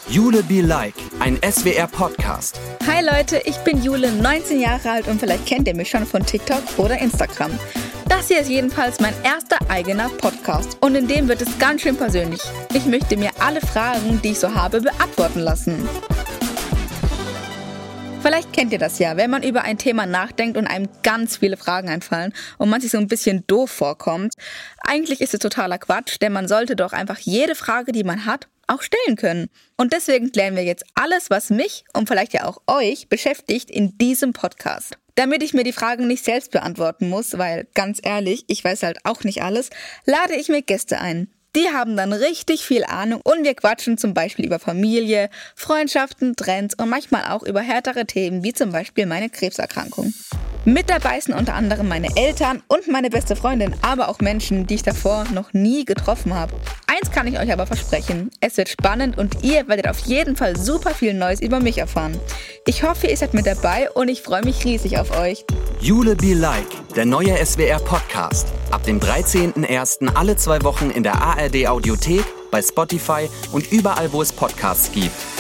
Jule Be Like, ein SWR-Podcast. Hi Leute, ich bin Jule, 19 Jahre alt und vielleicht kennt ihr mich schon von TikTok oder Instagram. Das hier ist jedenfalls mein erster eigener Podcast und in dem wird es ganz schön persönlich. Ich möchte mir alle Fragen, die ich so habe, beantworten lassen. Vielleicht kennt ihr das ja, wenn man über ein Thema nachdenkt und einem ganz viele Fragen einfallen und man sich so ein bisschen doof vorkommt. Eigentlich ist es totaler Quatsch, denn man sollte doch einfach jede Frage, die man hat, auch stellen können. Und deswegen klären wir jetzt alles, was mich und vielleicht ja auch euch beschäftigt in diesem Podcast. Damit ich mir die Fragen nicht selbst beantworten muss, weil ganz ehrlich, ich weiß halt auch nicht alles, lade ich mir Gäste ein. Die haben dann richtig viel Ahnung und wir quatschen zum Beispiel über Familie, Freundschaften, Trends und manchmal auch über härtere Themen, wie zum Beispiel meine Krebserkrankung. Mit dabei sind unter anderem meine Eltern und meine beste Freundin, aber auch Menschen, die ich davor noch nie getroffen habe. Eins kann ich euch aber versprechen, es wird spannend und ihr werdet auf jeden Fall super viel Neues über mich erfahren. Ich hoffe, ihr seid mit dabei und ich freue mich riesig auf euch. Jule Be Like, der neue SWR-Podcast. Ab dem 13.01. alle 2 Wochen in der ARD-Audiothek, bei Spotify und überall, wo es Podcasts gibt.